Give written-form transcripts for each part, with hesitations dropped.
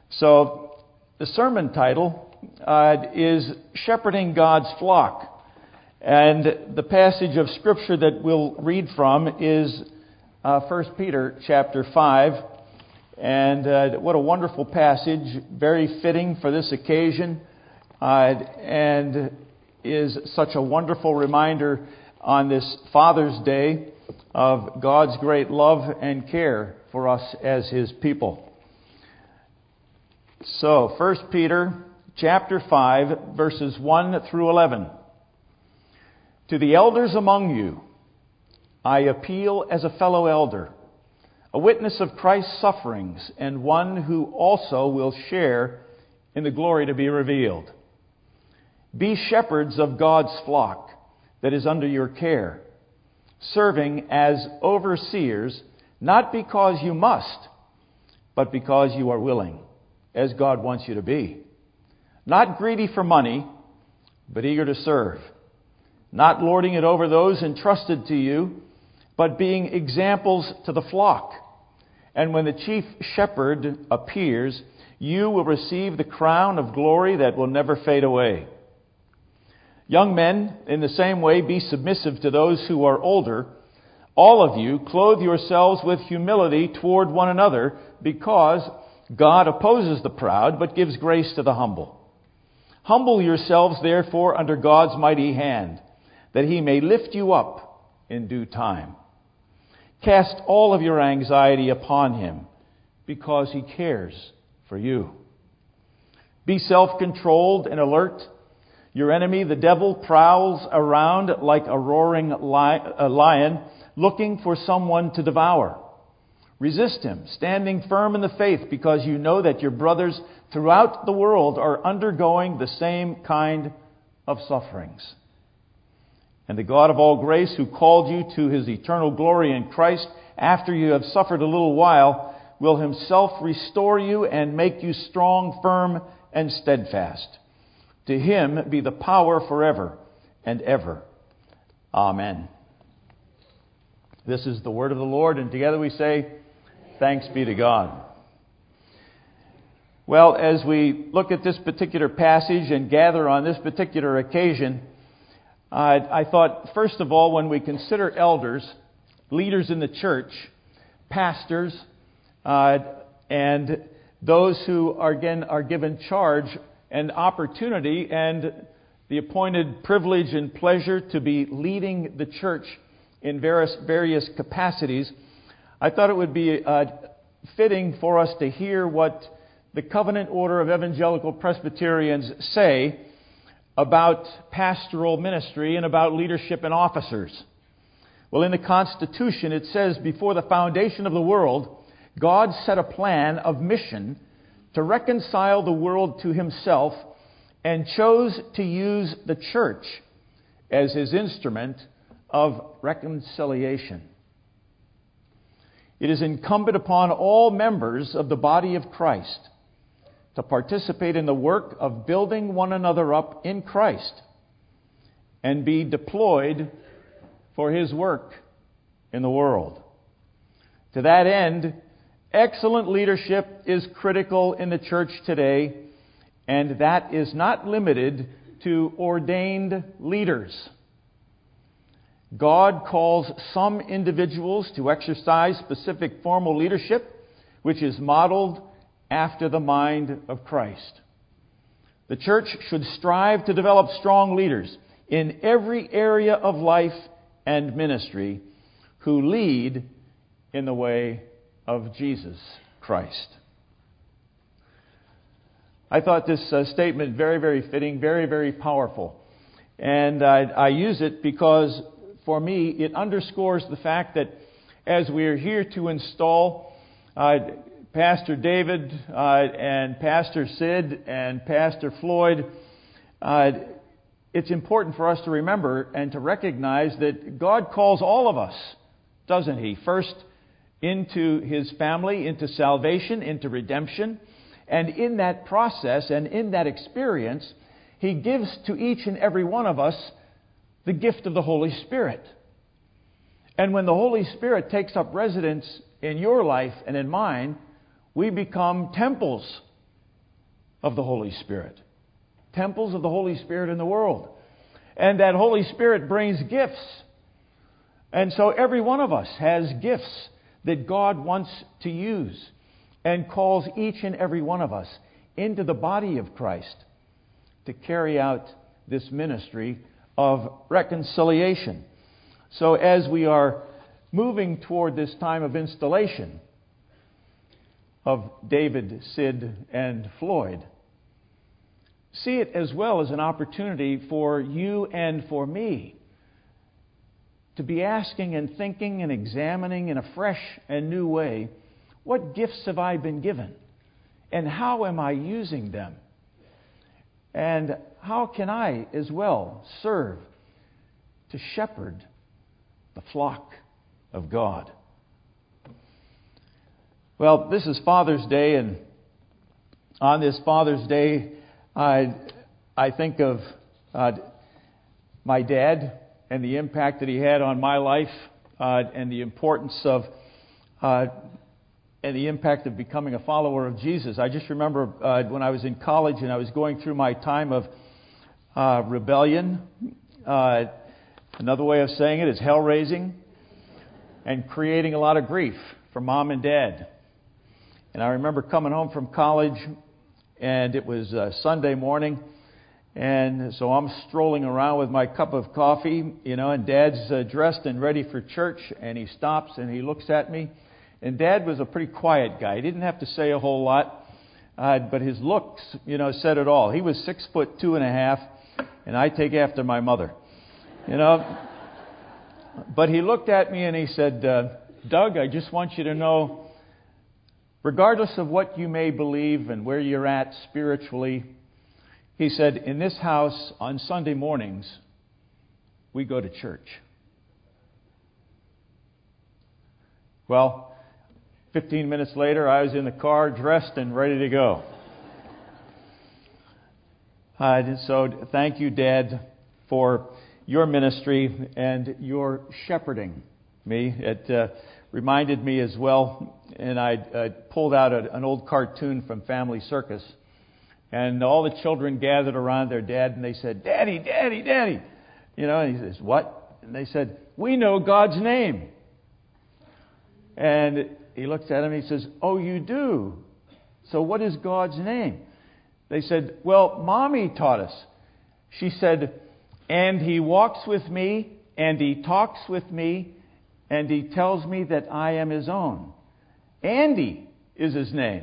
So the sermon title is Shepherding God's Flock. And the passage of Scripture that we'll read from is 1 Peter chapter 5. And what a wonderful passage, very fitting for this occasion, and is such a wonderful reminder on this Father's Day of God's great love and care for us as His people. So, 1 Peter chapter 5, verses 1 through 11. To the elders among you, I appeal as a fellow elder, a witness of Christ's sufferings, and one who also will share in the glory to be revealed. Be shepherds of God's flock that is under your care, serving as overseers, not because you must, but because you are willing, as God wants you to be. Not greedy for money, but eager to serve. Not lording it over those entrusted to you, but being examples to the flock. And when the chief shepherd appears, you will receive the crown of glory that will never fade away. Young men, in the same way, be submissive to those who are older. All of you, clothe yourselves with humility toward one another, because God opposes the proud, but gives grace to the humble. Humble yourselves, therefore, under God's mighty hand, that He may lift you up in due time. Cast all of your anxiety upon Him, because He cares for you. Be self-controlled and alert. Your enemy, the devil, prowls around like a roaring lion, looking for someone to devour. Resist him, standing firm in the faith, because you know that your brothers throughout the world are undergoing the same kind of sufferings. And the God of all grace, who called you to His eternal glory in Christ, after you have suffered a little while, will Himself restore you and make you strong, firm, and steadfast. To Him be the power forever and ever. Amen. This is the word of the Lord, and together we say, thanks be to God. Well, as we look at this particular passage and gather on this particular occasion, I thought, first of all, when we consider elders, leaders in the church, pastors, and those who are given charge and opportunity and the appointed privilege and pleasure to be leading the church in various capacities, I thought it would be fitting for us to hear what the Covenant Order of Evangelical Presbyterians say about pastoral ministry and about leadership and officers. Well, in the Constitution it says, before the foundation of the world, God set a plan of mission to reconcile the world to Himself, and chose to use the church as His instrument of reconciliation. It is incumbent upon all members of the body of Christ to participate in the work of building one another up in Christ and be deployed for His work in the world. To that end, excellent leadership is critical in the church today, and that is not limited to ordained leaders. God calls some individuals to exercise specific formal leadership, which is modeled after the mind of Christ. The church should strive to develop strong leaders in every area of life and ministry who lead in the way of Jesus Christ. I thought this statement very, very fitting, very, very powerful. And I use it because, for me, it underscores the fact that as we are here to install Pastor David and Pastor Sid and Pastor Floyd, it's important for us to remember and to recognize that God calls all of us, doesn't He? First, into His family, into salvation, into redemption. And in that process and in that experience, He gives to each and every one of us the gift of the Holy Spirit. And when the Holy Spirit takes up residence in your life and in mine, we become temples of the Holy Spirit. Temples of the Holy Spirit in the world. And that Holy Spirit brings gifts. And so every one of us has gifts that God wants to use and calls each and every one of us into the body of Christ to carry out this ministry of reconciliation. So as we are moving toward this time of installation of David, Sid, and Floyd, see it as well as an opportunity for you and for me to be asking and thinking and examining in a fresh and new way, what gifts have I been given? And how am I using them? And how can I as well serve to shepherd the flock of God? Well, this is Father's Day, and on this Father's Day, I think of my dad and the impact that he had on my life, and the importance of and the impact of becoming a follower of Jesus. I just remember when I was in college and I was going through my time of rebellion. Another way of saying it is hell-raising and creating a lot of grief for mom and dad. And I remember coming home from college, and it was Sunday morning, and so I'm strolling around with my cup of coffee, and Dad's dressed and ready for church, and he stops and he looks at me. And Dad was a pretty quiet guy. He didn't have to say a whole lot, but his looks, said it all. He was 6'2.5", and I take after my mother, But he looked at me and he said, Doug, I just want you to know, regardless of what you may believe and where you're at spiritually, he said, in this house on Sunday mornings, we go to church. Well, 15 minutes later, I was in the car, dressed and ready to go. So thank you, Dad, for your ministry and your shepherding me. It reminded me as well, and I pulled out an old cartoon from Family Circus, and all the children gathered around their dad, and they said, Daddy, Daddy, Daddy. And he says, what? And they said, we know God's name. And he looks at him and he says, oh, you do? So what is God's name? They said, well, Mommy taught us. She said, and he walks with me, and he talks with me, and he tells me that I am his own. Andy is his name.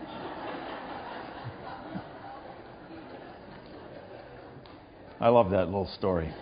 I love that little story.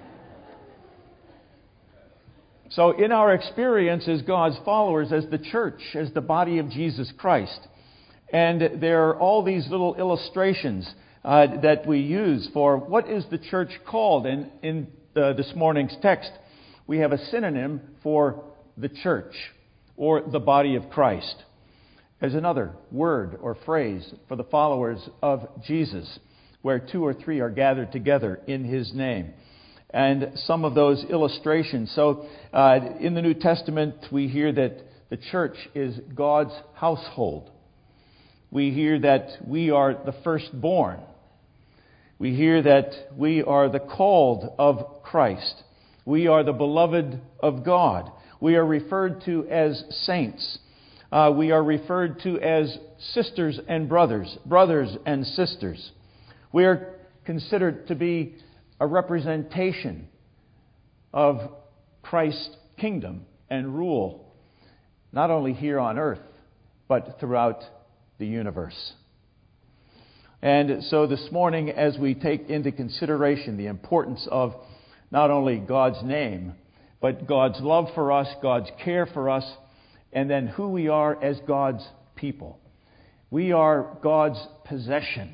So in our experience as God's followers, as the church, as the body of Jesus Christ, and there are all these little illustrations that we use for what is the church called. And in this morning's text, we have a synonym for the church or the body of Christ as another word or phrase for the followers of Jesus, where two or three are gathered together in his name. And some of those illustrations. So in the New Testament, we hear that the church is God's household. We hear that we are the firstborn. We hear that we are the called of Christ. We are the beloved of God. We are referred to as saints. We are referred to as sisters and brothers, brothers and sisters. We are considered to be a representation of Christ's kingdom and rule, not only here on earth, but throughout the universe. And so this morning, as we take into consideration the importance of not only God's name, but God's love for us, God's care for us, and then who we are as God's people. We are God's possession.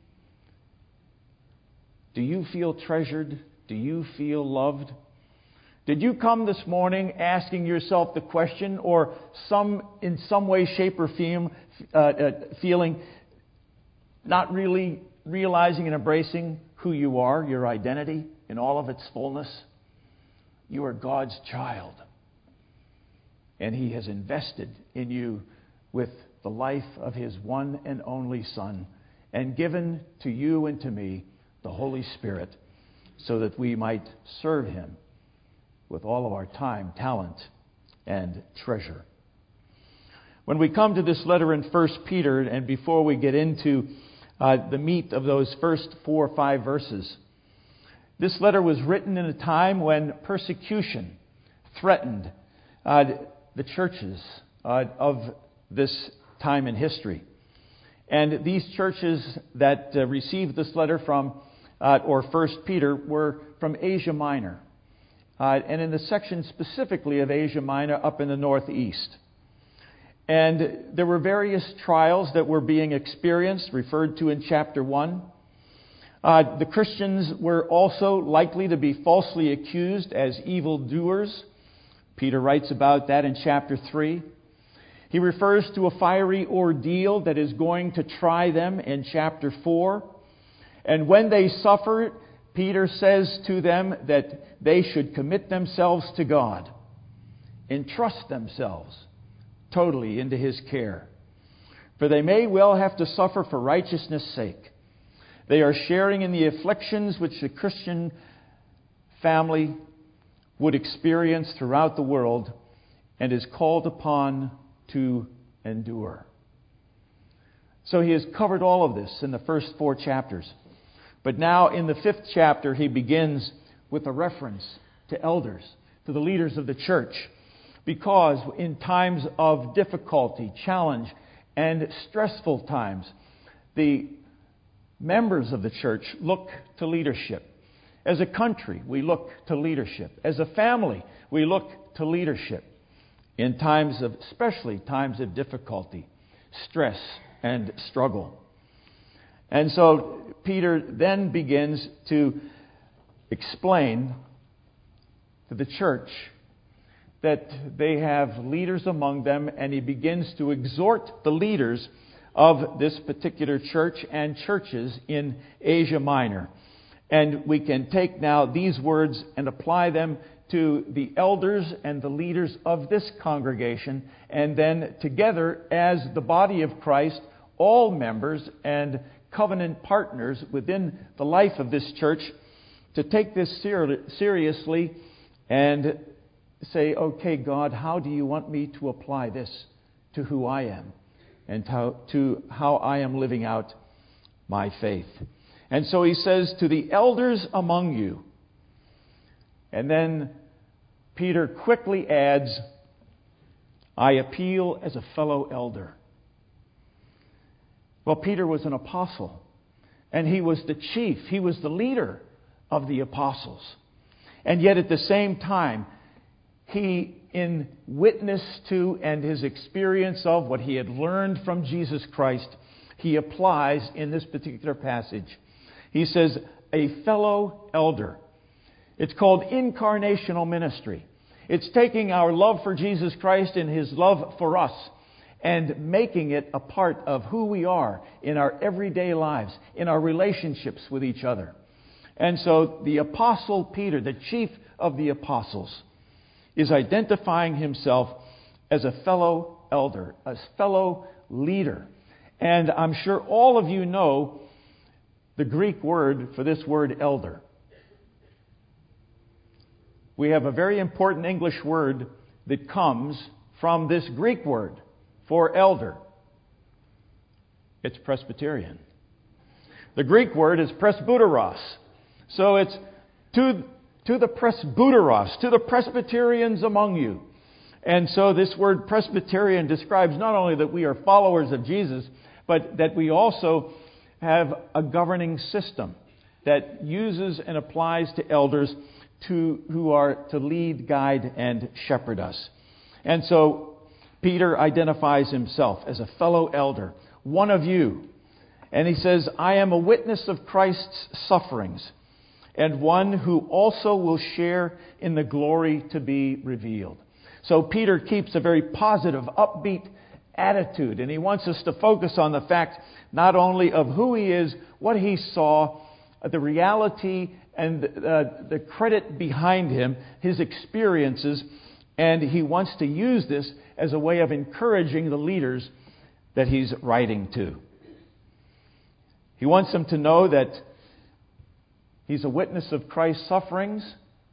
Do you feel treasured? Do you feel loved? Did you come this morning asking yourself the question, or in some way, shape, or feeling not really realizing and embracing who you are, your identity in all of its fullness? You are God's child. And he has invested in you with the life of his one and only Son. and given to you and to me the Holy Spirit, so that we might serve Him with all of our time, talent, and treasure. When we come to this letter in 1 Peter, and before we get into the meat of those first 4 or 5 verses, this letter was written in a time when persecution threatened the churches of this time in history. And these churches that received this letter from, or 1 Peter, were from Asia Minor. And in the section specifically of Asia Minor up in the northeast. And there were various trials that were being experienced, referred to in chapter 1. The Christians were also likely to be falsely accused as evildoers. Peter writes about that in chapter 3. He refers to a fiery ordeal that is going to try them in chapter 4. And when they suffer, Peter says to them that they should commit themselves to God, entrust themselves totally into His care. For they may well have to suffer for righteousness' sake. They are sharing in the afflictions which the Christian family would experience throughout the world and is called upon to endure. So he has covered all of this in the first 4 chapters. But now in the 5th chapter he begins with a reference to elders, to the leaders of the church. Because in times of difficulty, challenge, and stressful times, the members of the church look to leadership. As a country, we look to leadership. As a family, we look to leadership in times of, especially times of difficulty, stress, and struggle. And so Peter then begins to explain to the church that they have leaders among them, and he begins to exhort the leaders of this particular church and churches in Asia Minor. And we can take now these words and apply them to the elders and the leaders of this congregation, and then together as the body of Christ, all members and covenant partners within the life of this church, to take this seriously and say, okay, God, how do you want me to apply this to who I am and to how I am living out my faith? And so he says, to the elders among you. And then Peter quickly adds, I appeal as a fellow elder. Well, Peter was an apostle, and he was the chief, he was the leader of the apostles. And yet at the same time, he, in witness to and his experience of what he had learned from Jesus Christ, he applies in this particular passage. He says, a fellow elder. It's called incarnational ministry. It's taking our love for Jesus Christ and His love for us and making it a part of who we are in our everyday lives, in our relationships with each other. And so the Apostle Peter, the chief of the apostles, is identifying himself as a fellow elder, a fellow leader. And I'm sure all of you know the Greek word for this word elder. We have a very important English word that comes from this Greek word for elder. It's Presbyterian. The Greek word is presbyteros. So it's to the presbyteros, to the Presbyterians among you. And so this word Presbyterian describes not only that we are followers of Jesus, but that we also have a governing system that uses and applies to elders who are to lead, guide, and shepherd us. And so Peter identifies himself as a fellow elder, one of you. And he says, I am a witness of Christ's sufferings, and one who also will share in the glory to be revealed. So Peter keeps a very positive, upbeat attitude, and he wants us to focus on the fact not only of who he is, what he saw, the reality and the credit behind him, his experiences, and he wants to use this as a way of encouraging the leaders that he's writing to. He wants them to know that he's a witness of Christ's sufferings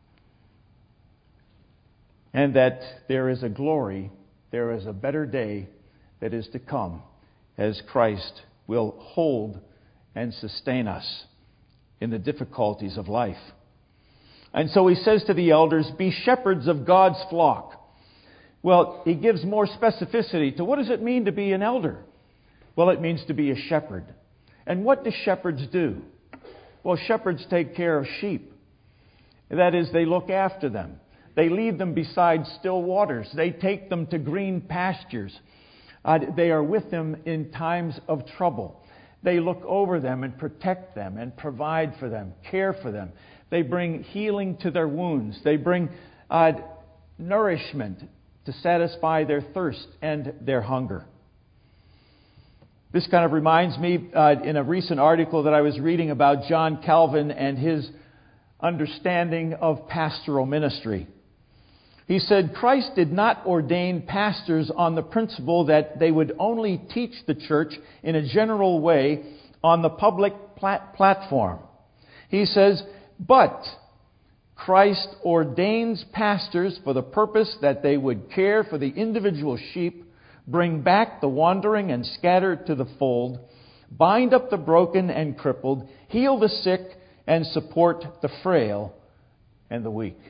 and that there is a glory, there is a better day that is to come as Christ will hold and sustain us in the difficulties of life. And so he says to the elders, be shepherds of God's flock. Well, he gives more specificity to what does it mean to be an elder? Well, it means to be a shepherd. And what do shepherds do? Well, shepherds take care of sheep. That is, they look after them. They lead them beside still waters. They take them to green pastures. They are with them in times of trouble. They look over them and protect them and provide for them, care for them. They bring healing to their wounds. They bring nourishment to satisfy their thirst and their hunger. This kind of reminds me in a recent article that I was reading about John Calvin and his understanding of pastoral ministry. He said, Christ did not ordain pastors on the principle that they would only teach the church in a general way on the public platform. He says, but Christ ordains pastors for the purpose that they would care for the individual sheep, bring back the wandering and scattered to the fold, bind up the broken and crippled, heal the sick, and support the frail and the weak.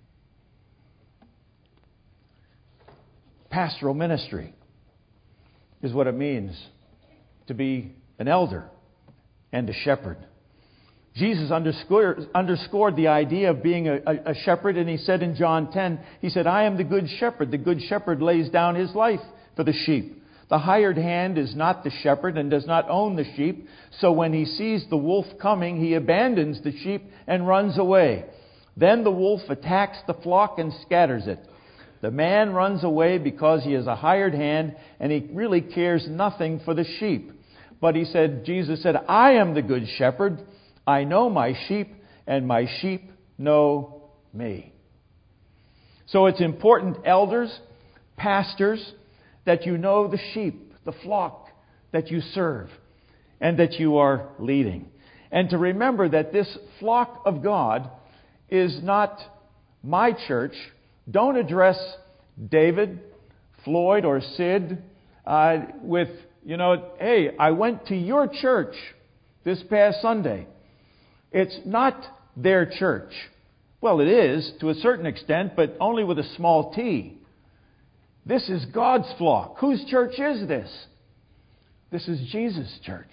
Pastoral ministry is what it means to be an elder and a shepherd. Jesus underscored the idea of being a shepherd, and he said in John 10, he said, I am the good shepherd. The good shepherd lays down his life for the sheep. The hired hand is not the shepherd and does not own the sheep. So when he sees the wolf coming, he abandons the sheep and runs away. Then the wolf attacks the flock and scatters it. The man runs away because he is a hired hand and he really cares nothing for the sheep. But Jesus said, I am the good shepherd. I know my sheep and my sheep know me. So it's important, elders, pastors, that you know the sheep, the flock that you serve and that you are leading. And to remember that this flock of God is not my church. Don't address David, Floyd, or Sid with, hey, I went to your church this past Sunday. It's not their church. Well, it is to a certain extent, but only with a small t. This is God's flock. Whose church is this? This is Jesus' church.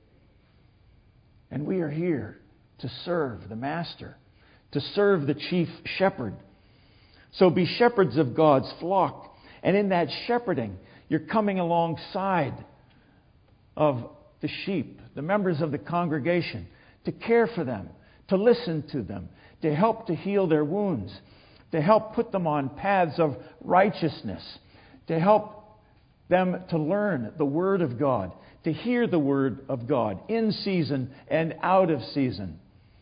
And we are here to serve the Master, to serve the chief shepherd. So be shepherds of God's flock. And in that shepherding, you're coming alongside of the sheep, the members of the congregation, to care for them, to listen to them, to help to heal their wounds, to help put them on paths of righteousness, to help them to learn the Word of God, to hear the Word of God in season and out of season,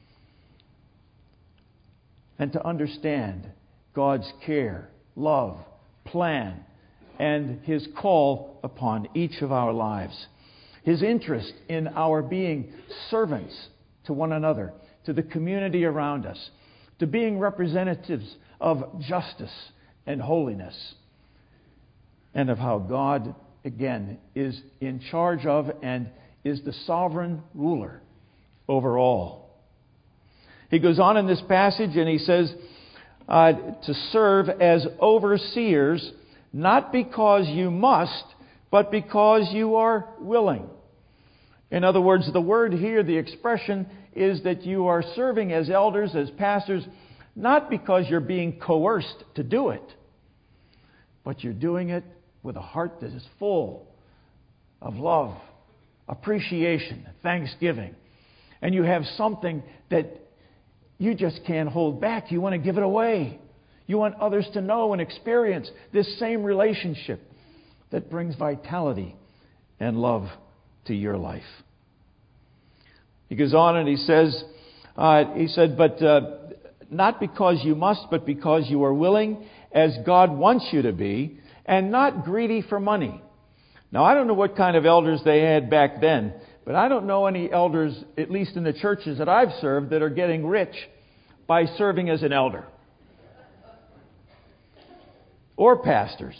and to understand God's care, love, plan, and His call upon each of our lives. His interest in our being servants to one another, to the community around us, to being representatives of justice and holiness, and of how God, again, is in charge of and is the sovereign ruler over all. He goes on in this passage and he says, to serve as overseers, not because you must, but because you are willing. In other words, the word here, the expression, is that you are serving as elders, as pastors, not because you're being coerced to do it, but you're doing it with a heart that is full of love, appreciation, thanksgiving. And you have something that you just can't hold back. You want to give it away. You want others to know and experience this same relationship that brings vitality and love to your life. He goes on and he says, but not because you must, but because you are willing, as God wants you to be, and not greedy for money. Now, I don't know what kind of elders they had back then, But I don't know any elders, at least in the churches that I've served, that are getting rich by serving as an elder. Or pastors.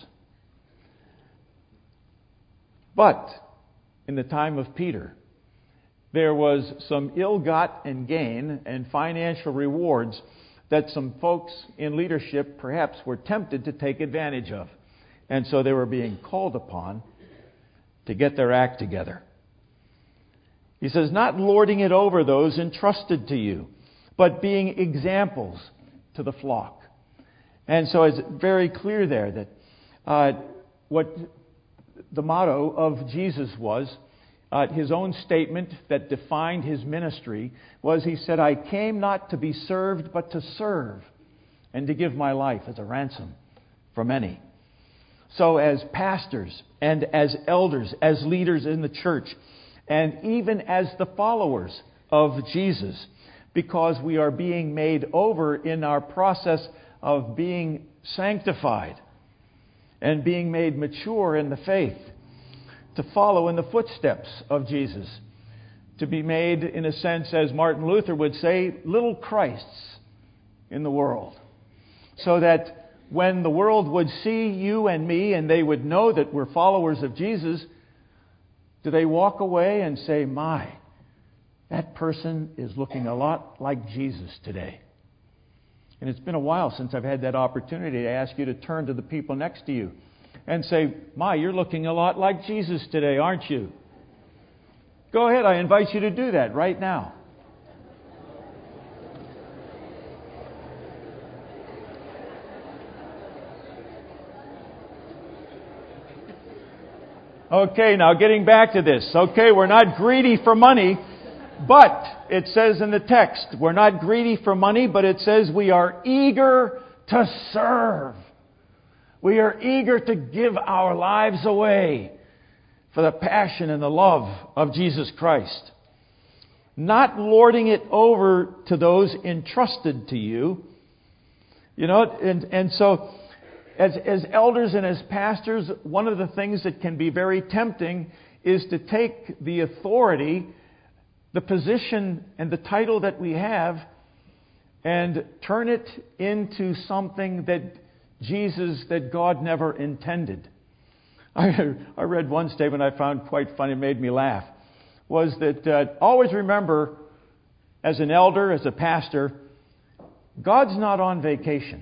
But in the time of Peter, there was some ill-gotten gain and financial rewards that some folks in leadership perhaps were tempted to take advantage of. And so they were being called upon to get their act together. He says, not lording it over those entrusted to you, but being examples to the flock. And so it's very clear there that what the motto of Jesus was, his own statement that defined his ministry was, he said, I came not to be served, but to serve, and to give my life as a ransom for many. So as pastors and as elders, as leaders in the church, and even as the followers of Jesus, because we are being made over in our process of being sanctified and being made mature in the faith, to follow in the footsteps of Jesus, to be made, in a sense, as Martin Luther would say, little Christs in the world, so that when the world would see you and me and they would know that we're followers of Jesus, do they walk away and say, my, that person is looking a lot like Jesus today? And it's been a while since I've had that opportunity to ask you to turn to the people next to you and say, my, you're looking a lot like Jesus today, aren't you? Go ahead, I invite you to do that right now. Okay, now getting back to this. Okay, we're not greedy for money, but it says in the text, we're not greedy for money, but it says we are eager to serve. We are eager to give our lives away for the passion and the love of Jesus Christ. Not lording it over to those entrusted to you. You know, and so as elders and as pastors, one of the things that can be very tempting is to take the authority, the position and the title that we have, and turn it into something that God never intended. I read one statement I found quite funny, it made me laugh, was that always remember, as an elder, as a pastor, God's not on vacation.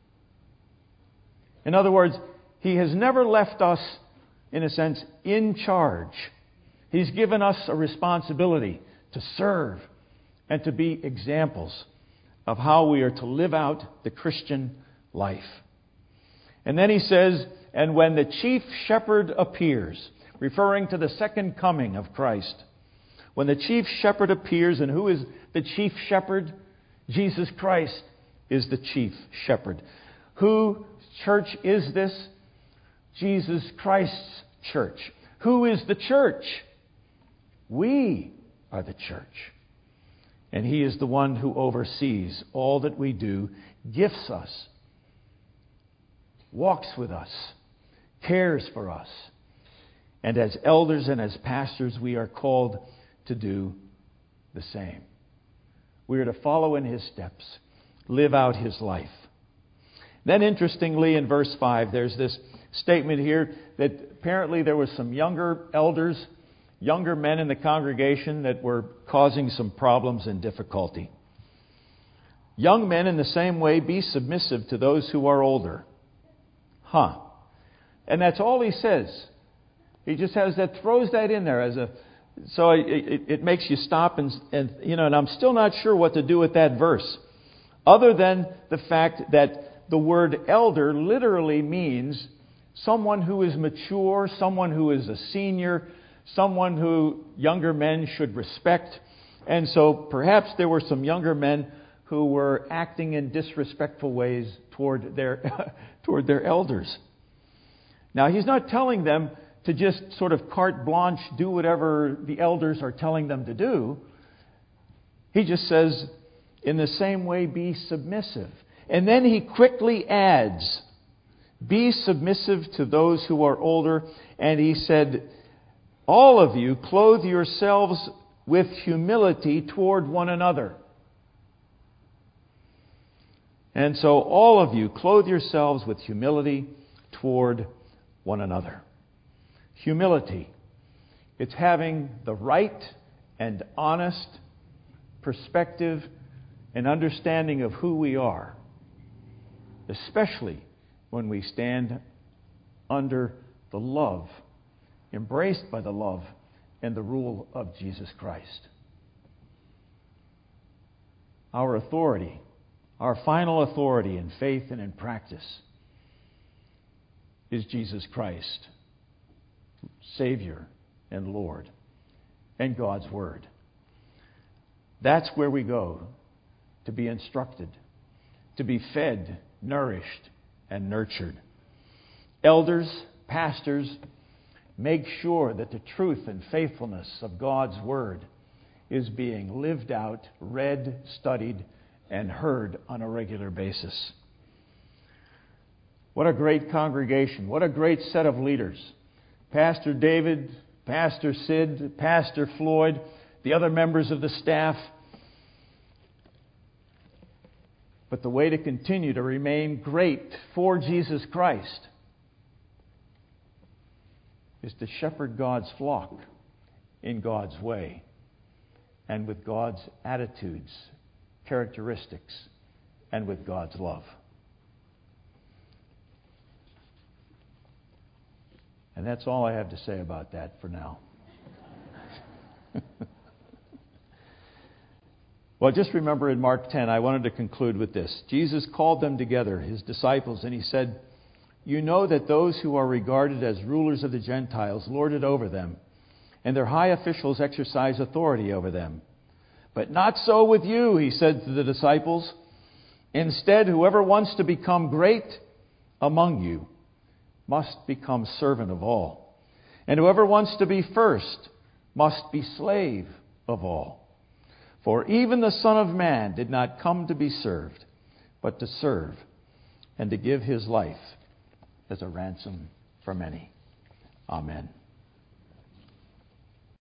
In other words, He has never left us, in a sense, in charge. He's given us a responsibility to serve and to be examples of how we are to live out the Christian life. And then he says, and when the chief shepherd appears, referring to the second coming of Christ, when the chief shepherd appears, and who is the chief shepherd? Jesus Christ is the chief shepherd. Who church is this? Jesus Christ's church. Who is the church? We are the church. And He is the one who oversees all that we do, gifts us, walks with us, cares for us. And as elders and as pastors, we are called to do the same. We are to follow in His steps, live out His life. Then interestingly, in verse 5, there's this statement here that apparently there was some younger elders, younger men in the congregation that were causing some problems and difficulty. Young men, in the same way, be submissive to those who are older. And that's all he says. He just has that, throws that in there as a, so it makes you stop and I'm still not sure what to do with that verse, other than the fact that the word elder literally means someone who is mature, someone who is a senior, someone who younger men should respect. And so perhaps there were some younger men who were acting in disrespectful ways toward their elders. Now, he's not telling them to just sort of carte blanche do whatever the elders are telling them to do. He just says, in the same way, be submissive. And then he quickly adds, be submissive to those who are older. And he said, all of you clothe yourselves with humility toward one another. And so all of you clothe yourselves with humility toward one another. Humility. It's having the right and honest perspective and understanding of who we are, especially when we stand under the love, embraced by the love and the rule of Jesus Christ. Our authority, our final authority in faith and in practice, is Jesus Christ, Savior and Lord, and God's Word. That's where we go to be instructed, to be fed, nourished, and nurtured. Elders, pastors, make sure that the truth and faithfulness of God's Word is being lived out, read, studied, and heard on a regular basis. What a great congregation. What a great set of leaders. Pastor David, Pastor Sid, Pastor Floyd, the other members of the staff. But the way to continue to remain great for Jesus Christ is to shepherd God's flock in God's way and with God's attitudes, characteristics, and with God's love. And that's all I have to say about that for now. Well, just remember in Mark 10, I wanted to conclude with this. Jesus called them together, His disciples, and He said, "You know that those who are regarded as rulers of the Gentiles lord it over them, and their high officials exercise authority over them. But not so with you," He said to the disciples. "Instead, whoever wants to become great among you must become servant of all. And whoever wants to be first must be slave of all. For even the Son of Man did not come to be served, but to serve and to give His life as a ransom for many." Amen.